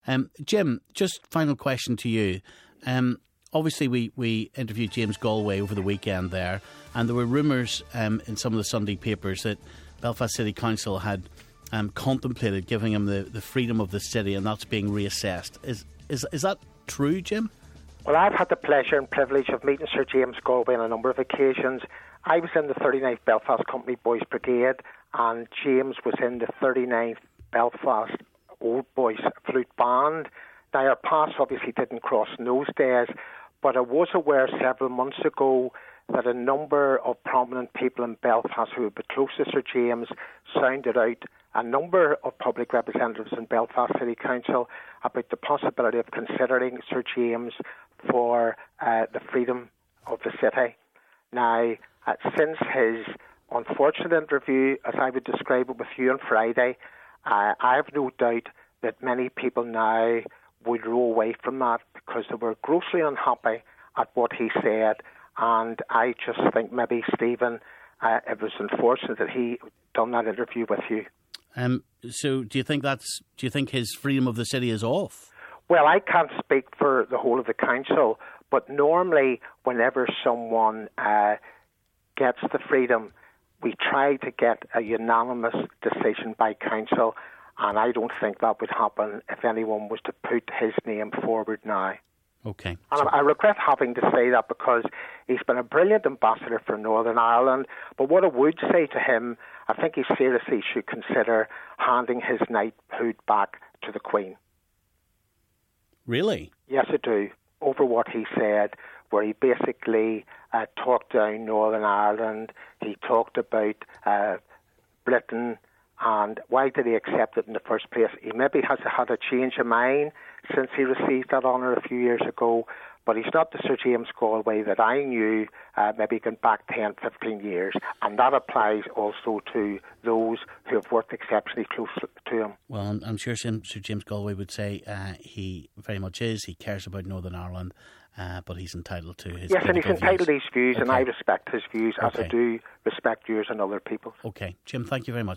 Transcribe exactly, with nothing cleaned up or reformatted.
Um, Jim, just final question to you. Um, obviously, we, we interviewed James Galway over the weekend there, and there were rumours um, in some of the Sunday papers that Belfast City Council had um, contemplated giving him the, the freedom of the city, and that's being reassessed. Is is is that true, Jim? Well, I've had the pleasure and privilege of meeting Sir James Galway on a number of occasions. I was in the thirty-ninth Belfast Company Boys Brigade, and James was in the thirty-ninth Belfast Old Boys Flute Band. Now, our paths obviously didn't cross in those days, but I was aware several months ago that a number of prominent people in Belfast who would be close to Sir James sounded out a number of public representatives in Belfast City Council about the possibility of considering Sir James for uh, the freedom of the city. Now, uh, since his unfortunate interview, as I would describe it with you on Friday, uh, I have no doubt that many people now would row away from that because they were grossly unhappy at what he said. And I just think maybe, Stephen, uh, it was unfortunate that he done that interview with you. Um, so do you think that's, do you think his freedom of the city is off? Well, I can't speak for the whole of the council, but normally whenever someone uh, gets the freedom, we try to get a unanimous decision by council, and I don't think that would happen if anyone was to put his name forward now. Okay. And I regret having to say that because he's been a brilliant ambassador for Northern Ireland, but what I would say to him, I think he seriously should consider handing his knighthood back to the Queen. Really? Yes, I do. Over what he said, where he basically uh, talked down Northern Ireland, he talked about uh, Britain, and why did he accept it in the first place? He maybe has had a change of mind since he received that honour a few years ago, but he's not the Sir James Galway that I knew uh, maybe going back ten, fifteen years, and that applies also to those who have worked exceptionally close to him. Well, I'm, I'm sure Sir James Galway would say uh, he very much is, he cares about Northern Ireland, uh, but he's entitled to his Yes, and he's entitled to his views, okay. and I respect his views, okay. as I do respect yours and other people's. Okay. Jim, thank you very much.